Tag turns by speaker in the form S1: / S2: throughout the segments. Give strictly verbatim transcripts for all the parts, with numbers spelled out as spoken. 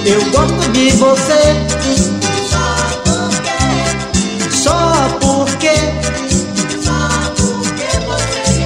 S1: Eu gosto de você só porque,
S2: só porque você me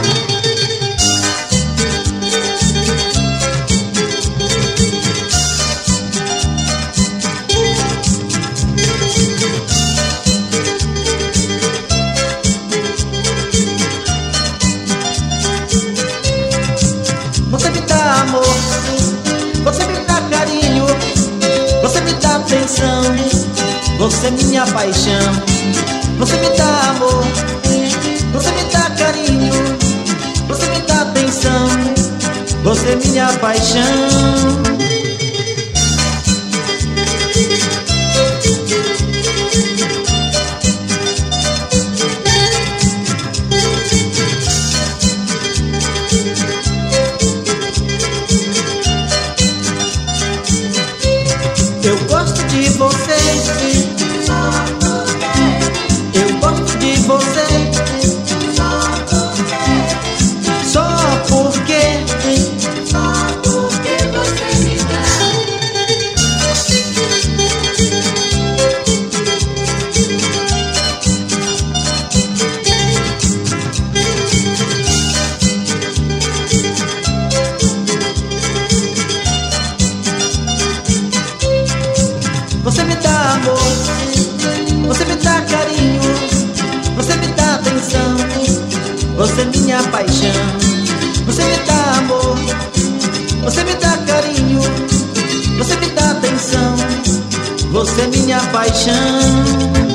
S1: você me dá amor, você me dá carinho, você me dá atenção, você é minha paixão. Você me dá amor, você me dá carinho, você me dá atenção, você é minha paixão. Eu gosto de você, eu gosto de você só porque,
S2: só porque você me dá.
S1: você me dá amor, você me dá carinho, você me dá atenção, você é minha paixão. Você me dá amor, você me dá carinho, você me dá atenção, você é minha paixão.